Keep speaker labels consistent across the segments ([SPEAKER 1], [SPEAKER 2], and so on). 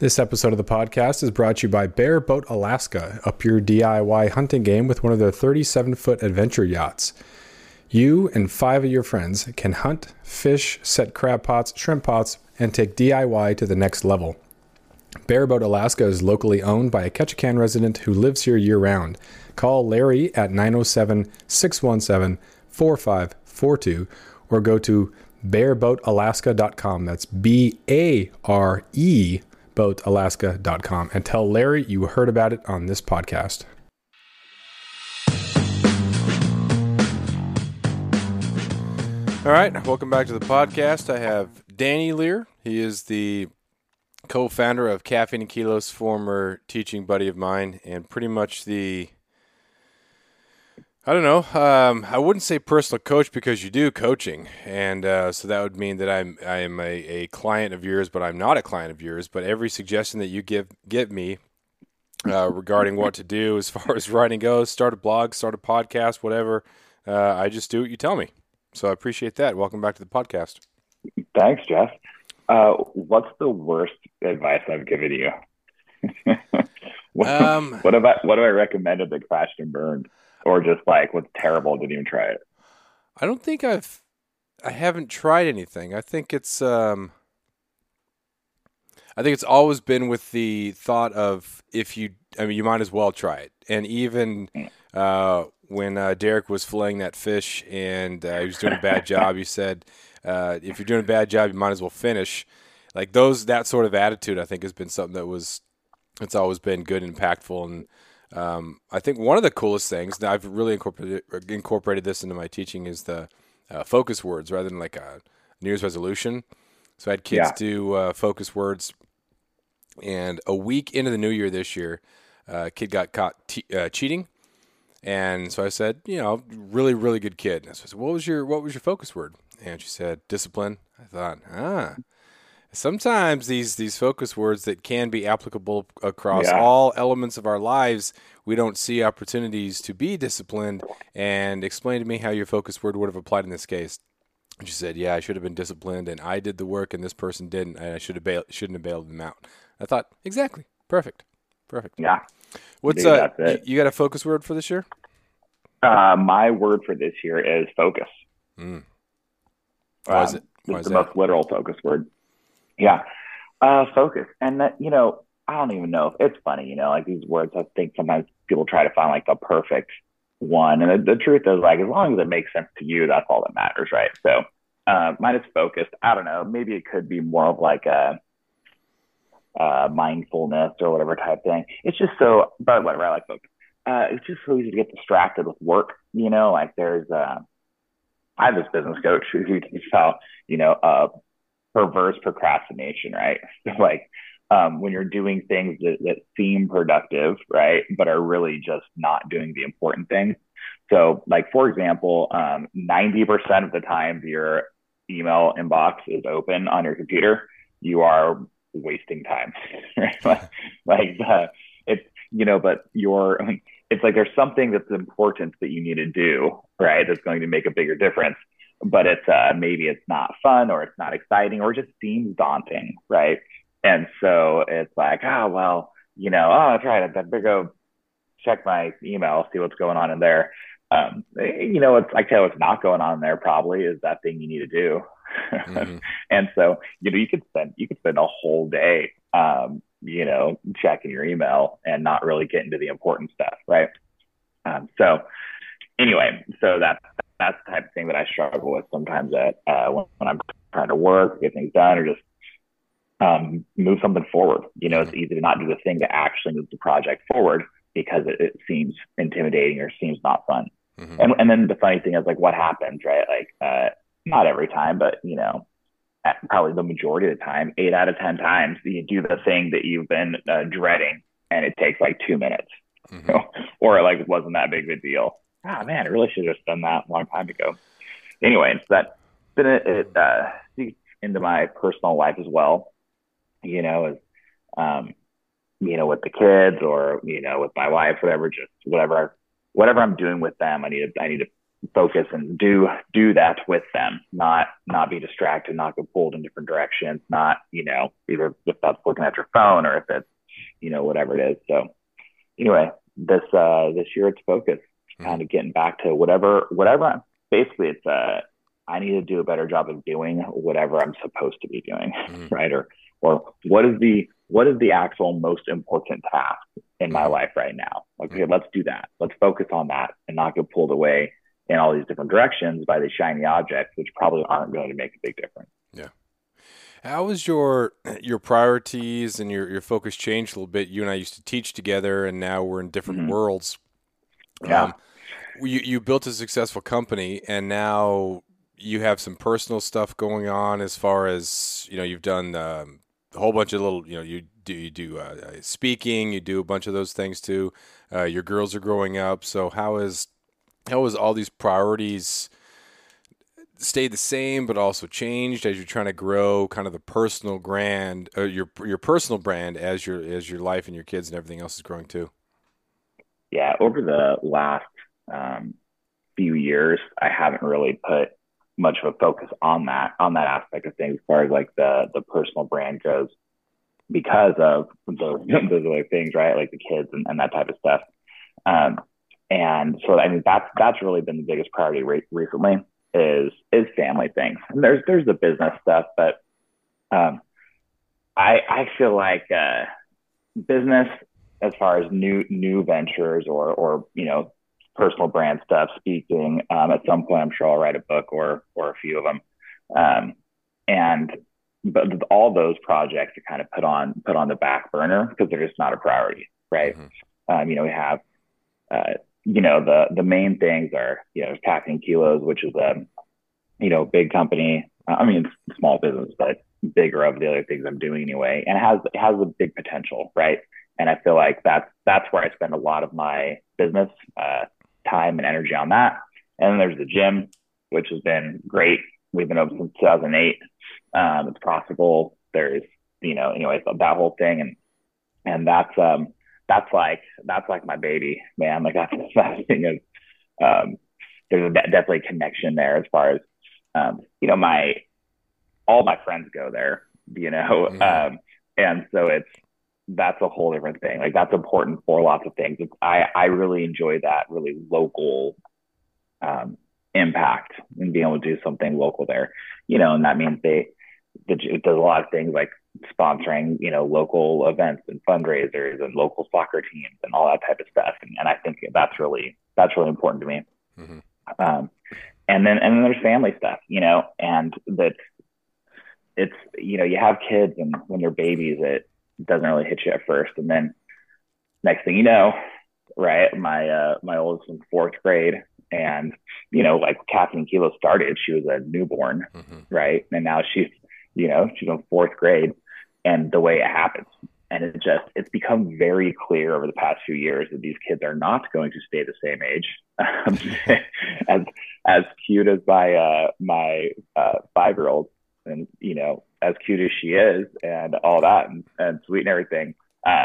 [SPEAKER 1] This episode of the podcast is brought to you by Bear Boat Alaska. Up your DIY hunting game with one of their 37-foot adventure yachts. You and 5 of your friends can hunt, fish, set crab pots, shrimp pots, and take DIY to the next level. Bear Boat Alaska is locally owned by a Ketchikan resident who lives here year-round. Call Larry at 907-617-4542 or go to bearboatalaska.com. That's B-A-R-E boatalaska.com and tell Larry you heard about it on this podcast. All right, welcome back to the podcast. I have Danny Lear. He is the co-founder of Caffeine and Kilos, former teaching buddy of mine, and pretty much I wouldn't say personal coach because you do coaching, and so that would mean that I am a client of yours, but I'm not a client of yours. But every suggestion that you give me regarding what to do as far as writing goes, start a blog, start a podcast, whatever, I just do what you tell me. So I appreciate that. Welcome back to the podcast.
[SPEAKER 2] Thanks, Jeff. What's the worst advice I've given you? What have I recommended that crashed and burned? Or just like what's terrible, didn't even try it?
[SPEAKER 1] I don't think I haven't tried anything. I think it's always been with the thought of you might as well try it. And even when Derek was filleting that fish and he was doing a bad job, you said, if you're doing a bad job, you might as well finish. Like that sort of attitude, I think has been something it's always been good and impactful. And I think one of the coolest things that I've really incorporated this into my teaching is the focus words rather than like a New Year's resolution. So I had kids do focus words, and a week into the new year this year, a kid got caught cheating, and so I said, really, really good kid. And so I said, what was your focus word? And she said, discipline. I thought, sometimes these focus words that can be applicable across all elements of our lives, we don't see opportunities to be disciplined. And explain to me how your focus word would have applied in this case. And she said, I should have been disciplined, and I did the work, and this person didn't, and I shouldn't have bailed them out. I thought, exactly, perfect.
[SPEAKER 2] Yeah.
[SPEAKER 1] What's you got a focus word for this year?
[SPEAKER 2] My word for this year is focus.
[SPEAKER 1] Why is it?
[SPEAKER 2] It's the most literal focus word. Yeah. Focus. And that, I don't even know if it's funny, like these words, I think sometimes people try to find like the perfect one. And the truth is, like, as long as it makes sense to you, that's all that matters, right? So mine is focused. I don't know. Maybe it could be more of like a mindfulness or whatever type thing. It's just so, but whatever, I like focus. It's just so easy to get distracted with work. Like there's, I have this business coach who teaches how, perverse procrastination, right? Like when you're doing things that seem productive, right, but are really just not doing the important things. So like, for example, 90% of the time your email inbox is open on your computer, you are wasting time. It's like there's something that's important that you need to do, right, that's going to make a bigger difference. But it's maybe it's not fun, or it's not exciting, or it just seems daunting, right? And so it's like, that's right. I better go check my email, see what's going on in there. I tell you what's not going on in there probably is that thing you need to do. Mm-hmm. And so you could spend a whole day, checking your email and not really getting to the important stuff, right? So anyway, so that's the type of thing that I struggle with sometimes when I'm trying to work, get things done, or just move something forward. It's easy to not do the thing that actually moves the project forward because it seems intimidating or seems not fun. Mm-hmm. And then the funny thing is, like, what happens, right? Like, not every time, but, probably the majority of the time, 8 out of 10 times, you do the thing that you've been dreading, and it takes like 2 minutes. Mm-hmm. Or it like wasn't that big of a deal. Oh man, I really should have done that a long time ago. Anyway, so that's been it into my personal life as well. As with the kids or with my wife, whatever I'm doing with them, I need to focus and do that with them, not be distracted, not get pulled in different directions, not, either if that's looking at your phone or if it's, whatever it is. So anyway, this year it's focus, kind of getting back to whatever basically it's I need to do a better job of doing whatever I'm supposed to be doing, right? Or what is the actual most important task in my life right now? Like, okay, let's do that. Let's focus on that and not get pulled away in all these different directions by these shiny objects, which probably aren't going to make a big difference.
[SPEAKER 1] Yeah. How was your priorities and your focus changed a little bit? You and I used to teach together, and now we're in different worlds.
[SPEAKER 2] Yeah.
[SPEAKER 1] You built a successful company, and now you have some personal stuff going on as far as, you've done a whole bunch of little, you do speaking, you do a bunch of those things too. Your girls are growing up. So how is all these priorities stay the same, but also changed as you're trying to grow kind of the personal brand, your personal brand as your life and your kids and everything else is growing too?
[SPEAKER 2] Yeah. Over the last few years, I haven't really put much of a focus on that aspect of things as far as like the personal brand goes, because of those other things, right? Like the kids and that type of stuff. And so, I mean, that's really been the biggest priority recently is family things. And there's the business stuff, but I feel like business, as far as new ventures or personal brand stuff, speaking, at some point I'm sure I'll write a book or a few of them, but all those projects are kind of put on the back burner because they're just not a priority, right? We have the main things are Caffeine Kilos, which is a big company. I mean, it's a small business, but bigger of the other things I'm doing anyway, and it has a big potential, right? And I feel like that's where I spend a lot of my business time and energy on that. And then there's the gym, which has been great. We've been open since 2008. It's profitable. There's anyways, that whole thing, and that's like my baby, man. Like that's the thing is, there's definitely a connection there as far as all my friends go there, and so that's a whole different thing. Like that's important for lots of things. I really enjoy that really local impact and being able to do something local there, and that means it does a lot of things like sponsoring, local events and fundraisers and local soccer teams and all that type of stuff. And I think that's really important to me. And then there's family stuff, and that it's, you have kids and when they're babies, it doesn't really hit you at first. And then next thing you know, right, my oldest was in fourth grade, and, like Caffeine Kilo started, she was a newborn, right? And now she's in fourth grade, and the way it happens. And it's become very clear over the past few years that these kids are not going to stay the same age. As cute as my 5-year-old, and as cute as she is, and all that, and sweet and everything,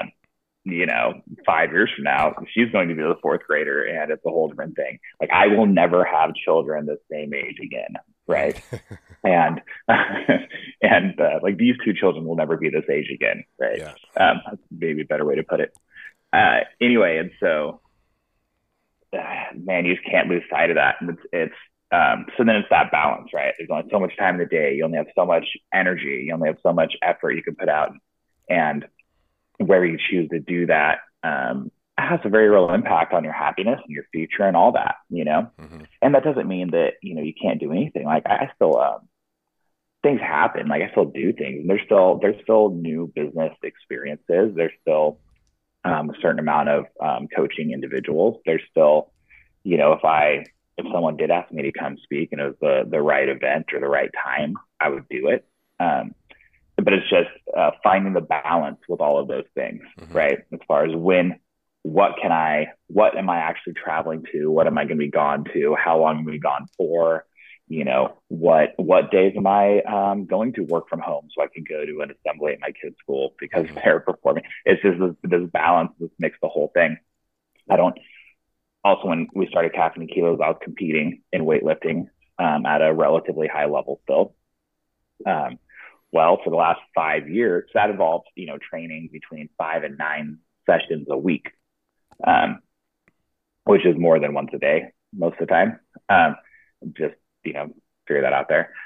[SPEAKER 2] 5 years from now, she's going to be the fourth grader, and it's a whole different thing. Like I will never have children the same age again, right? and like these two children will never be this age again, right?
[SPEAKER 1] Yeah.
[SPEAKER 2] That's maybe a better way to put it. Anyway, and so, man, you just can't lose sight of that. And it's so then it's that balance, right? There's only so much time in the day. You only have so much energy. You only have so much effort you can put out, and where you choose to do that has a very real impact on your happiness and your future and all that, And that doesn't mean that, you can't do anything. Like I still, things happen. Like I still do things, and there's still new business experiences. There's still a certain amount of coaching individuals. There's still, if someone did ask me to come speak and it was the right event or the right time, I would do it. But it's just finding the balance with all of those things, right? As far as what am I actually traveling to? What am I going to be gone to? How long am I gone for? What days am I going to work from home so I can go to an assembly at my kids' school because they're performing? It's just this balance, this makes the whole thing. Also, when we started Caffeine Kilos, I was competing in weightlifting at a relatively high level still. Um, well, for the last 5 years, that involves, training between 5 and 9 sessions a week, um, which is more than once a day most of the time. Just, figure that out there.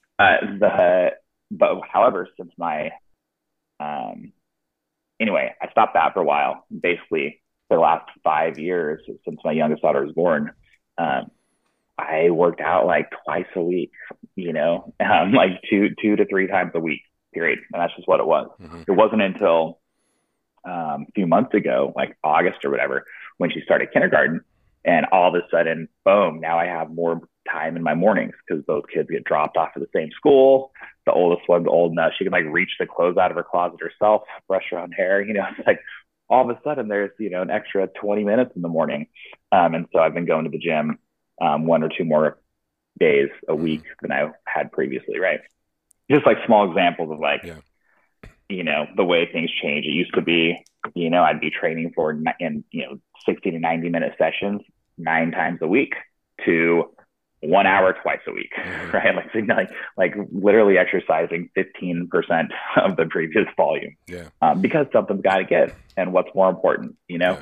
[SPEAKER 2] But however, since um, anyway, I stopped that for a while. Basically, for the last 5 years, since my youngest daughter was born, um, I worked out like twice a week, like two to three times a week, period. And that's just what it was.
[SPEAKER 1] Mm-hmm.
[SPEAKER 2] It wasn't until a few months ago, like August or whatever, when she started kindergarten. And all of a sudden, boom, now I have more time in my mornings because those kids get dropped off at the same school. The oldest one's old enough. She can like reach the clothes out of her closet herself, brush her own hair. It's like all of a sudden there's, an extra 20 minutes in the morning. And so I've been going to the gym one or two more days a week than I had previously, right? Just like small examples of like, the way things change. It used to be, I'd be training for 60 to 90-minute sessions 9 times a week to 1 hour twice a week, right? Like literally exercising 15% of the previous volume, because something's got to give. And what's more important,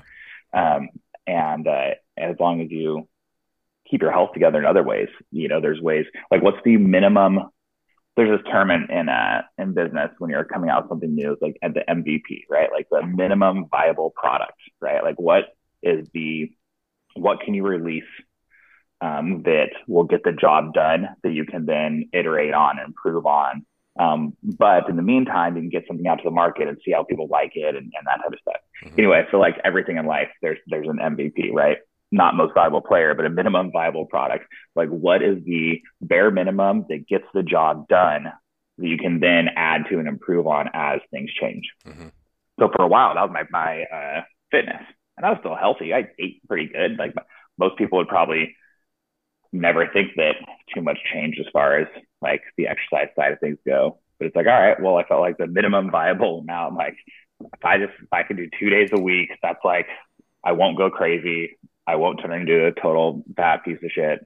[SPEAKER 2] and as long as you keep your health together in other ways, there's ways like what's the minimum. There's this term in business when you're coming out with something new, it's like at the MVP, right? Like the minimum viable product, right? Like what can you release that will get the job done that you can then iterate on and improve on. But in the meantime, you can get something out to the market and see how people like it and that type of stuff. Mm-hmm. Anyway, I feel like everything in life, there's an MVP, right? Not most valuable player, but a minimum viable product. Like what is the bare minimum that gets the job done that you can then add to and improve on as things change? Mm-hmm. So for a while, that was my fitness, and I was still healthy. I ate pretty good. Like most people would probably never think that too much changed as far as like the exercise side of things go. But it's like, all right, well, I felt like the minimum viable amount, like if I could do 2 days a week, that's like, I won't go crazy. I won't turn into a total bad piece of shit.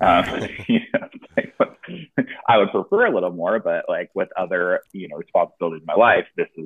[SPEAKER 2] I would prefer a little more, but like with other, responsibilities in my life, this is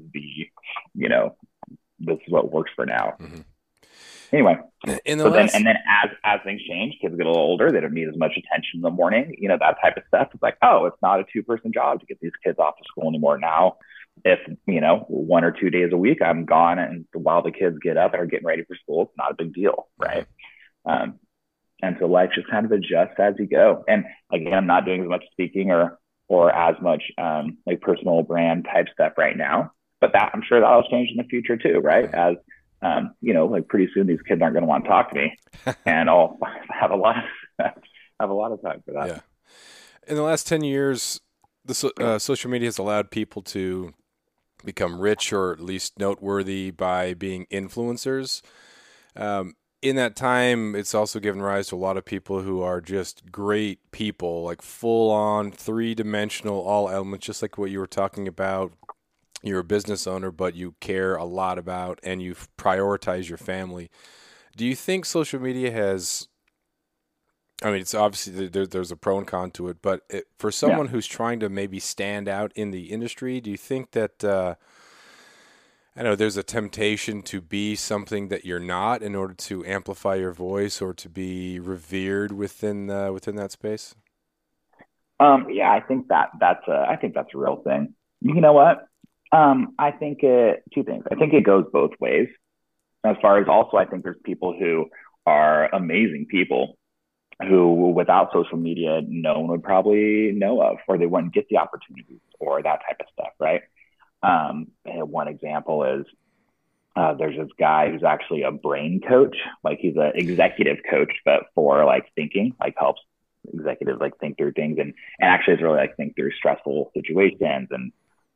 [SPEAKER 2] this is what works for now. Mm-hmm. Anyway, then as things change, kids get a little older, they don't need as much attention in the morning, that type of stuff. It's like, oh, it's not a 2-person job to get these kids off to school anymore. Now, if, 1 or 2 days a week, I'm gone, and while the kids get up and are getting ready for school, it's not a big deal, right? And so life just kind of adjusts as you go. And again, I'm not doing as much speaking or as much like personal brand type stuff right now, but I'm sure that'll change in the future too, right? As like pretty soon these kids aren't going to want to talk to me, and I'll have a lot of time for that.
[SPEAKER 1] Yeah. In the last 10 years, the social media has allowed people to become rich or at least noteworthy by being influencers. In that time, it's also given rise to a lot of people who are just great people, like full-on, three-dimensional, all elements, just like what you were talking about. You're a business owner, but you care a lot about and you prioritize your family. Do you think social media has, it's obviously there's a pro and con to it, but for someone who's trying to maybe stand out in the industry, do you think that, there's a temptation to be something that you're not in order to amplify your voice or to be revered within that space?
[SPEAKER 2] I think that's a real thing. You know what? I think two things. I think it goes both ways. As far as also, I think there's people who are amazing people who, without social media, no one would probably know of, or they wouldn't get the opportunities or that type of stuff, right? One example is there's this guy who's actually a brain coach. Like he's an executive coach, but for like thinking, like helps executives like think through things and actually it's really like think through stressful situations and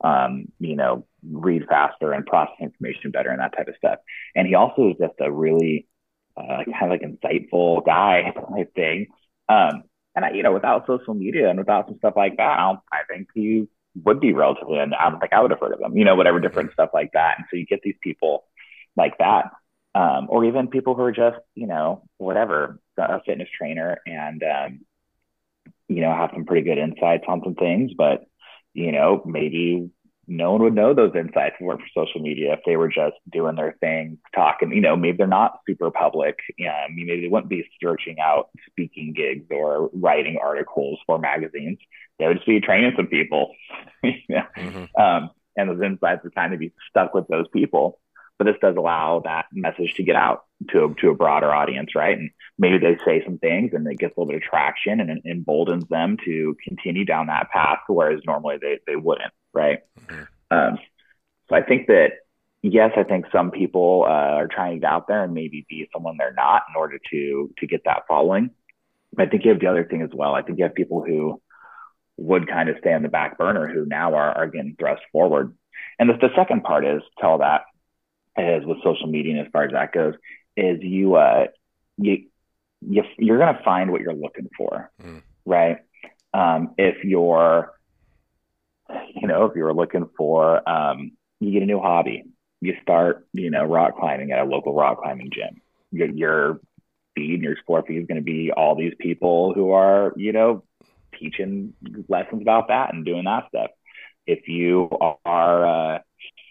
[SPEAKER 2] read faster and process information better and that type of stuff. And he also is just a really kind of like insightful guy, I think. Without social media and without some stuff like that, I think he would be relatively, and I don't think I would have heard of him, whatever different stuff like that. And so you get these people like that. or even people who are just, whatever, a fitness trainer and, have some pretty good insights on some things, but, maybe no one would know those insights if it weren't for social media if they were just doing their thing, talking, maybe they're not super public. Maybe they wouldn't be searching out speaking gigs or writing articles for magazines. They would just be training some people. Yeah. And those insights are kind of be stuck with those people. But this does allow that message to get out to a broader audience, right? And maybe they say some things and it gets a little bit of traction and it emboldens them to continue down that path, whereas normally they wouldn't, right? So I think that, yes, I think some people are trying to get out there and maybe be someone they're not in order to get that following. I think you have the other thing as well. I think you have people who would kind of stay on the back burner who now are getting thrust forward. And the second part is tell that is with social media, and as far as that goes, is you're going to find what you're looking for, right? If you're looking for, you get a new hobby, you start, rock climbing at a local rock climbing gym. Your feed and your explore feed is going to be all these people who are, teaching lessons about that and doing that stuff. If you are,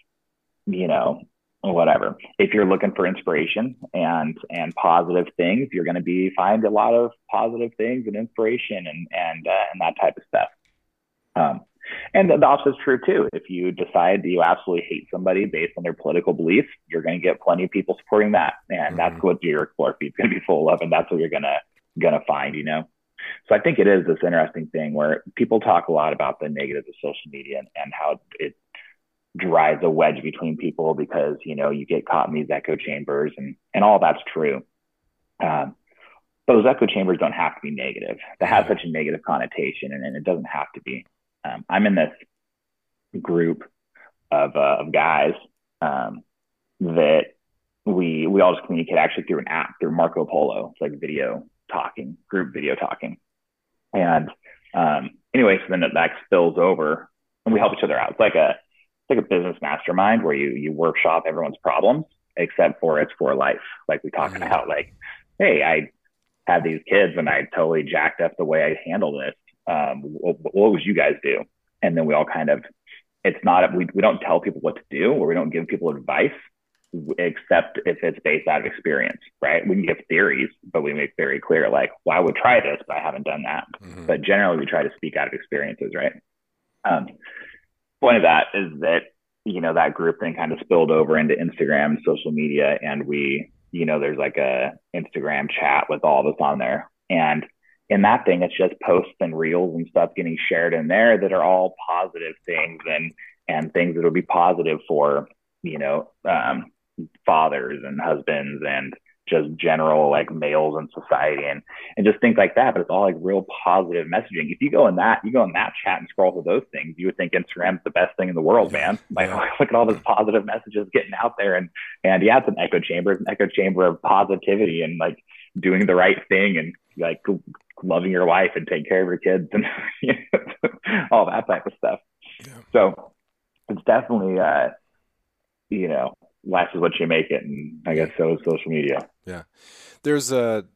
[SPEAKER 2] whatever, if you're looking for inspiration and positive things, you're going to find a lot of positive things and inspiration and that type of stuff. And the opposite is true too. If you decide that you absolutely hate somebody based on their political beliefs, you're going to get plenty of people supporting that, and that's what your explore feed is going to be full of, and that's what you're gonna find. So I think it is this interesting thing where people talk a lot about the negatives of social media and how it drives a wedge between people because, you get caught in these echo chambers and all that's true. But those echo chambers don't have to be negative. They have such a negative connotation and it doesn't have to be. I'm in this group of guys that we all just communicate actually through an app, through Marco Polo. It's like group video talking. And anyway, so then that spills over and we help each other out. It's like a business mastermind where you workshop everyone's problems, except for it's for life. Like we talk about like, hey, I had these kids and I totally jacked up the way I handle this. What would you guys do? And then we all kind of, it's not, we don't tell people what to do or we don't give people advice, except if it's based out of experience, right? We can give theories, but we make very clear, like, well, I would try this, but I haven't done that. But generally we try to speak out of experiences, right? Point of that is that, that group then kind of spilled over into Instagram and social media. And we, there's like a Instagram chat with all of us on there. And in that thing, it's just posts and reels and stuff getting shared in there that are all positive things and things that will be positive for, fathers and husbands and just general like males in society and just things like that. But it's all like real positive messaging. If you go in that chat and scroll through those things, you would think Instagram's the best thing in the world, man. Like look at all those positive messages getting out there and yeah, it's an echo chamber of positivity and like doing the right thing and like loving your wife and taking care of your kids and all that type of stuff. Yeah. So it's definitely, life is what you make it. And I guess so is social media.
[SPEAKER 1] Yeah. There's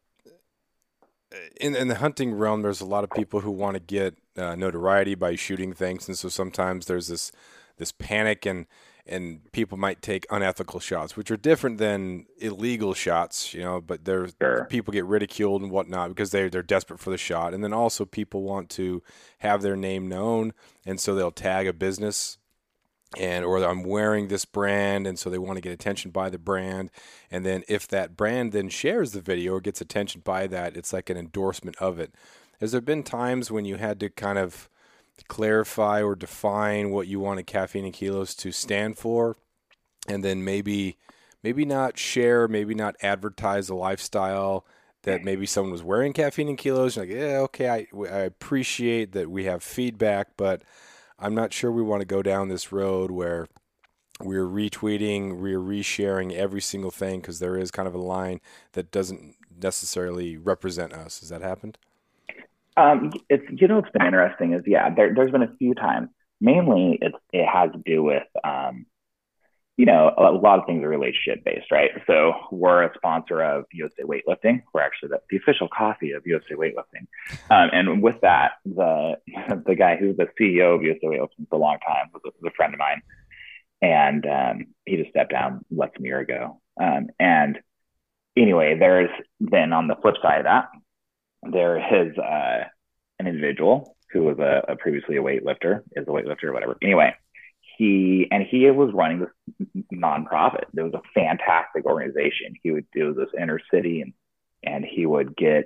[SPEAKER 1] in the hunting realm, there's a lot of people who want to get notoriety by shooting things. And so sometimes there's this panic and people might take unethical shots, which are different than illegal shots, but people get ridiculed and whatnot because they're desperate for the shot. And then also people want to have their name known. And so they'll tag a business or I'm wearing this brand. And so they want to get attention by the brand. And then if that brand then shares the video or gets attention by that, it's like an endorsement of it. Has there been times when you had to kind of clarify or define what you wanted Caffeine and Kilos to stand for, and then maybe not share, maybe not advertise a lifestyle that maybe someone was wearing Caffeine and Kilos? You're like, yeah, okay, I appreciate that we have feedback, but I'm not sure we want to go down this road where we're retweeting, we're resharing every single thing because there is kind of a line that doesn't necessarily represent us. Has that happened?
[SPEAKER 2] It's what's been interesting is there's been a few times. Mainly, it has to do with a lot of things are relationship based, right? So we're a sponsor of USA Weightlifting. We're actually the official coffee of USA Weightlifting. And with that, the guy who's the CEO of USA Weightlifting for a long time was a friend of mine. And he just stepped down less than a year ago. And anyway, there's then on the flip side of that, there is an individual who was a previously a weightlifter, is a weightlifter or whatever. Anyway, he was running this nonprofit. It was a fantastic organization. He would do this inner city, and he would get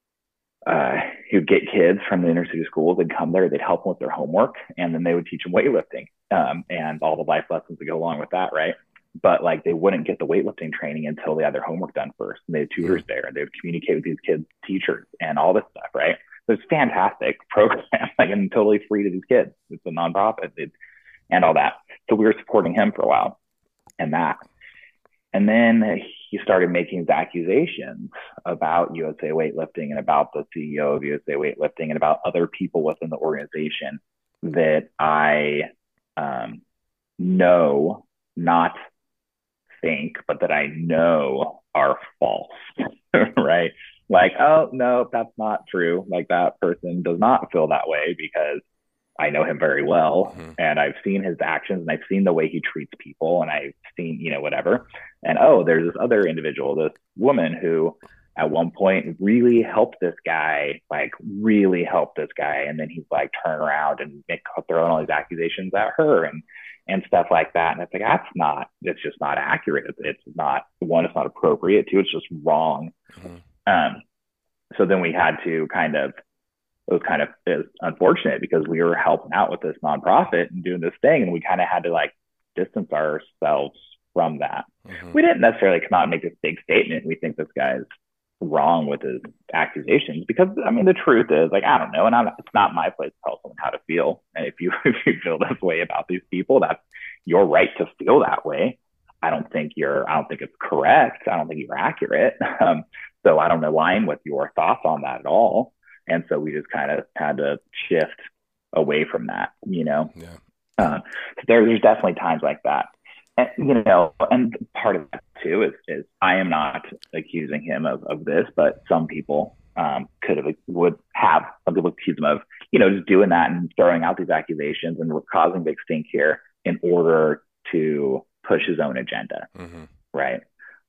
[SPEAKER 2] kids from the inner city schools. They'd come there, they'd help them with their homework, and then they would teach them weightlifting and all the life lessons that go along with that, right? But like they wouldn't get the weightlifting training until they had their homework done first. And they had tutors there, and they would communicate with these kids' teachers and all this stuff, right? So it's a fantastic program, like, and totally free to these kids. It's a nonprofit and all that. So we were supporting him for a while and that. And then he started making these accusations about USA Weightlifting and about the CEO of USA Weightlifting and about other people within the organization that I know, not think, but that I know are false, right? Like, oh, no, that's not true. Like, that person does not feel that way because I know him very well, and I've seen his actions, and I've seen the way he treats people, and I've seen, whatever. And oh, there's this other individual, this woman who at one point really helped this guy, and then he's like turn around and throwing all these accusations at her and stuff like that. And it's like, it's just not accurate. It's not, one, it's not appropriate. Two, it's just wrong. So then we had to it was unfortunate because we were helping out with this nonprofit and doing this thing, and we kind of had to like distance ourselves from that. We didn't necessarily come out and make this big statement. We think this guy's wrong with his accusations because, I mean, the truth is, like, I don't know, and it's not my place to tell someone how to feel. And if you feel this way about these people, that's your right to feel that way. I don't think it's correct. I don't think you're accurate. So I don't align with your thoughts on that at all. And so we just kind of had to shift away from that, Yeah. So there's definitely times like that. And, and part of that too is I am not accusing him of this, but some people some people accuse him of, just doing that and throwing out these accusations and causing big stink here in order to push his own agenda. Right.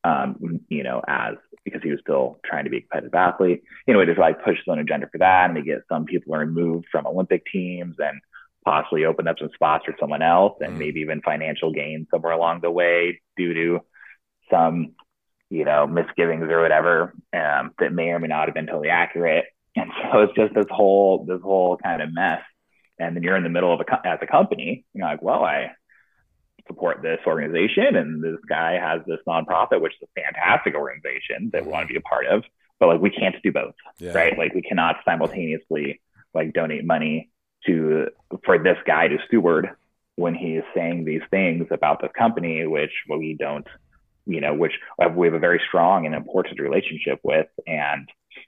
[SPEAKER 2] Because he was still trying to be a competitive athlete, just like push his own agenda for that. And they get some people are removed from Olympic teams and possibly open up some spots for someone else and maybe even financial gain somewhere along the way due to some, misgivings or whatever, that may or may not have been totally accurate. And so it's just this whole kind of mess. And then you're in the middle of as a company, like, well, I support this organization, and this guy has this nonprofit, which is a fantastic organization that we want to be a part of, but like we can't do both, right? Like we cannot simultaneously like donate money for this guy to steward when he's saying these things about this company, which we don't, which we have a very strong and important relationship with, and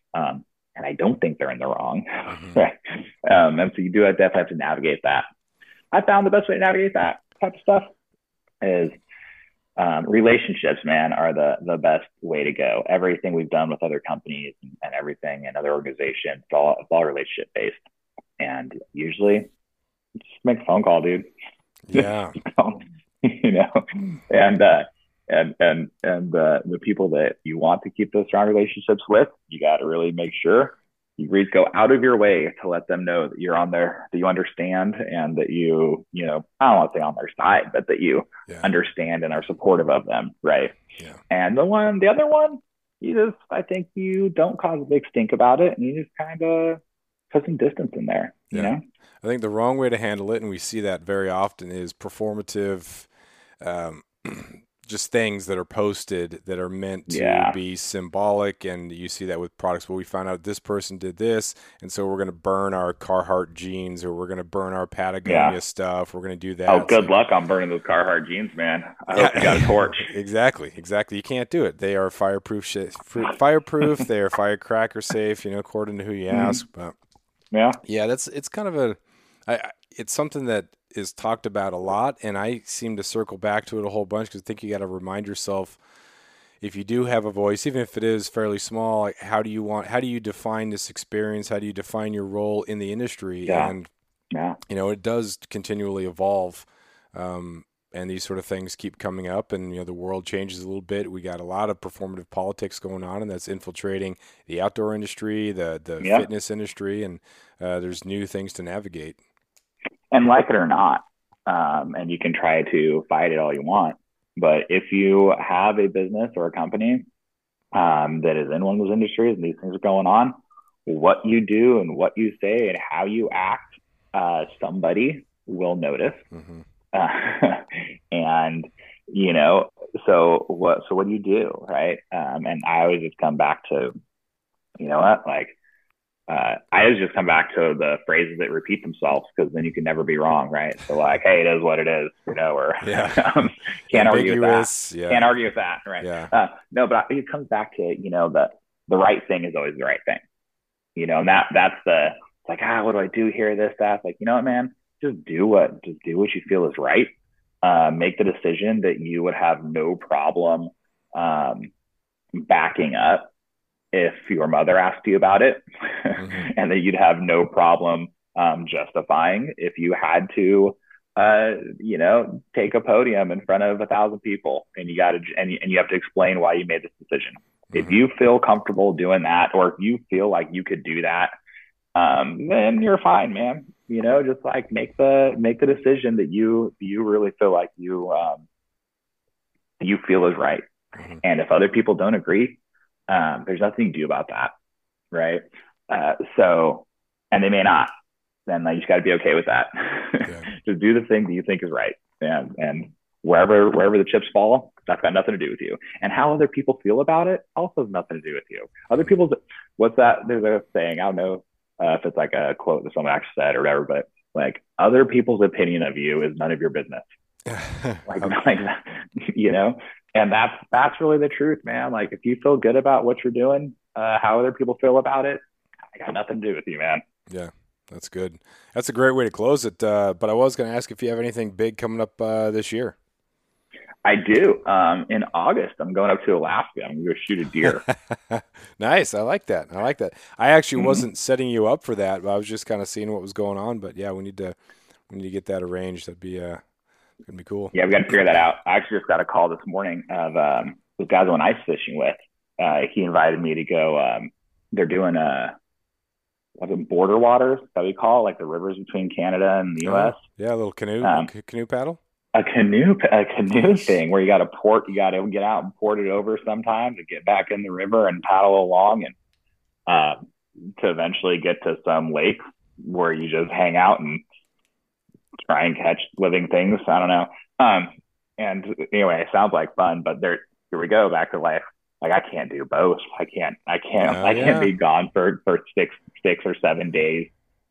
[SPEAKER 2] I don't think they're in the wrong, right? And so you do definitely have to navigate that. I found the best way to navigate that type of stuff is relationships, man, are the best way to go. Everything we've done with other companies and everything and other organizations, it's all relationship based. And usually just make a phone call, dude.
[SPEAKER 1] Yeah.
[SPEAKER 2] And the people that you want to keep those strong relationships with, you got to really make sure you really go out of your way to let them know that you're on that you understand, and that I don't want to say on their side, but that you understand and are supportive of them. Right.
[SPEAKER 1] Yeah.
[SPEAKER 2] And the other one, I think you don't cause a big stink about it, and you just kind of put some distance in there,
[SPEAKER 1] I think the wrong way to handle it, and we see that very often, is performative, just things that are posted that are meant to be symbolic. And you see that with products. Well, we found out this person did this, and so we're going to burn our Carhartt jeans, or we're going to burn our Patagonia stuff. We're going to do that.
[SPEAKER 2] Oh, good luck on burning those Carhartt jeans, man. I hope you got a torch.
[SPEAKER 1] Exactly. You can't do it. They are fireproof. They are firecracker safe, according to who you ask. But it's kind of it's something that is talked about a lot, and I seem to circle back to it a whole bunch because I think you got to remind yourself, if you do have a voice, even if it is fairly small, like how do you define this experience? How do you define your role in the industry?
[SPEAKER 2] Yeah.
[SPEAKER 1] And
[SPEAKER 2] Yeah.
[SPEAKER 1] it does continually evolve. And these sort of things keep coming up, and the world changes a little bit. We got a lot of performative politics going on, and that's infiltrating the outdoor industry, the fitness industry, and there's new things to navigate.
[SPEAKER 2] And like it or not, and you can try to fight it all you want, but if you have a business or a company that is in one of those industries and these things are going on, what you do and what you say and how you act, somebody will notice.
[SPEAKER 1] Mm-hmm.
[SPEAKER 2] And so what do you do, right? And I always just come back to, I always just come back to the phrases that repeat themselves, because then you can never be wrong, right? So like, hey, it is what it is, or can't argue with that.
[SPEAKER 1] Yeah.
[SPEAKER 2] Can't argue with that, right?
[SPEAKER 1] Yeah.
[SPEAKER 2] No, but it comes back to the right thing is always the right thing, and that's it's like, what do I do here? This, that. It's like, you know what, man, just do what you feel is right. Make the decision that you would have no problem backing up if your mother asked you about it, mm-hmm. and that you'd have no problem justifying if you had to, take a podium in front of 1,000 people and you have to explain why you made this decision. Mm-hmm. If you feel comfortable doing that, or if you feel like you could do that, then you're fine, man. Just like make the decision that you really feel like you feel is right. Mm-hmm. And if other people don't agree, there's nothing you can do about that, right? And they may not. Then you just got to be okay with that. Yeah. Just do the thing that you think is right, and wherever the chips fall, that's got nothing to do with you. And how other people feel about it also has nothing to do with you. Other people's, what's that? There's a saying, I don't know if it's like a quote that someone actually said or whatever, but like, other people's opinion of you is none of your business. like that, and that's really the truth, man. Like, if you feel good about what you're doing, how other people feel about it, I got nothing to do with you, man.
[SPEAKER 1] Yeah, that's good. That's a great way to close it. But I was going to ask if you have anything big coming up this year.
[SPEAKER 2] I do. In August, I'm going up to Alaska. I'm going to go shoot a deer.
[SPEAKER 1] Nice. I like that. I actually wasn't setting you up for that, but I was just kind of seeing what was going on. But yeah, we need to get that arranged. That'd be gonna be cool.
[SPEAKER 2] Yeah, we got to figure that out. I actually just got a call this morning of this guy I went ice fishing with. He invited me to go. They're doing border waters, that we call, like the rivers between Canada and the U.S.
[SPEAKER 1] Yeah, a little canoe paddle.
[SPEAKER 2] A canoe thing where you got to get out and port it over sometime to get back in the river and paddle along, and to eventually get to some lake where you just hang out and try and catch living things. I don't know. And anyway, it sounds like fun, but here we go back to life. Like, I can't do both. I can't be gone for 6 or 7 days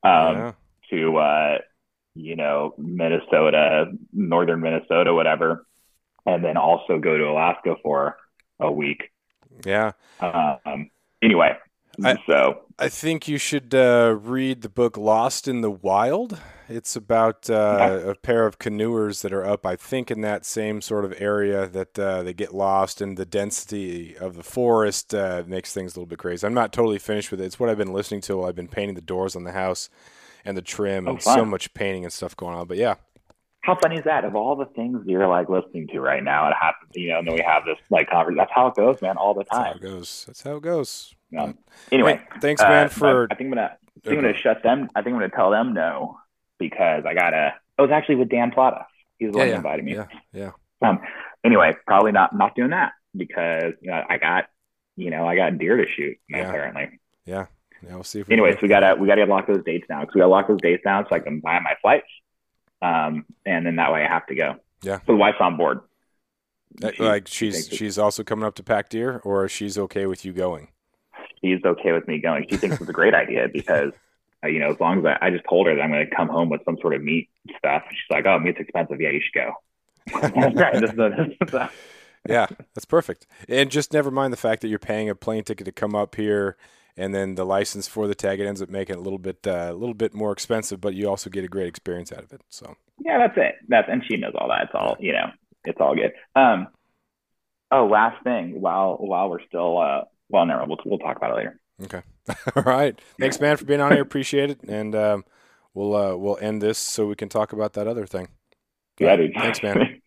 [SPEAKER 2] to Minnesota, northern Minnesota, whatever, and then also go to Alaska for a week.
[SPEAKER 1] Yeah.
[SPEAKER 2] Anyway,
[SPEAKER 1] I think you should read the book Lost in the Wild. It's about a pair of canoers that are up, I think, in that same sort of area that they get lost, and the density of the forest makes things a little bit crazy. I'm not totally finished with it. It's what I've been listening to while I've been painting the doors on the house and the trim, and so much painting and stuff going on. But yeah.
[SPEAKER 2] How funny is that? Of all the things you're like listening to right now, it happens, and then we have this like conversation. That's how it goes, man, all the time.
[SPEAKER 1] That's how it goes.
[SPEAKER 2] Anyway,
[SPEAKER 1] hey, thanks, man, for.
[SPEAKER 2] I think I'm gonna shut them. I think I'm gonna tell them no, because I was actually with Dan Plata. He's the one who invited me.
[SPEAKER 1] Yeah.
[SPEAKER 2] Anyway, probably not doing that, because I got deer to shoot apparently.
[SPEAKER 1] Yeah. Yeah, we'll see.
[SPEAKER 2] Anyways, we gotta lock those dates down, because we gotta lock those dates down so I can buy my flights. And then that way I have to go.
[SPEAKER 1] Yeah.
[SPEAKER 2] So the wife's on board.
[SPEAKER 1] She's also coming up to pack deer, or she's okay with you going?
[SPEAKER 2] She's okay with me going. She thinks it's a great idea, because as long as I just told her that I'm going to come home with some sort of meat stuff. She's like, "Oh, meat's expensive. Yeah, you should go."
[SPEAKER 1] Yeah, that's perfect. And just never mind the fact that you're paying a plane ticket to come up here and then the license for the tag, it ends up making it a little bit more expensive, but you also get a great experience out of it. So
[SPEAKER 2] Yeah, that's it. And she knows all that. It's
[SPEAKER 1] yeah.
[SPEAKER 2] all, it's all good. Oh, last thing, while we're still, well, no, we'll talk about it later.
[SPEAKER 1] Okay. All right. Thanks, man, for being on here. Appreciate it. And we'll end this so we can talk about that other thing. All
[SPEAKER 2] Yeah,
[SPEAKER 1] right.
[SPEAKER 2] dude.
[SPEAKER 1] Thanks, man.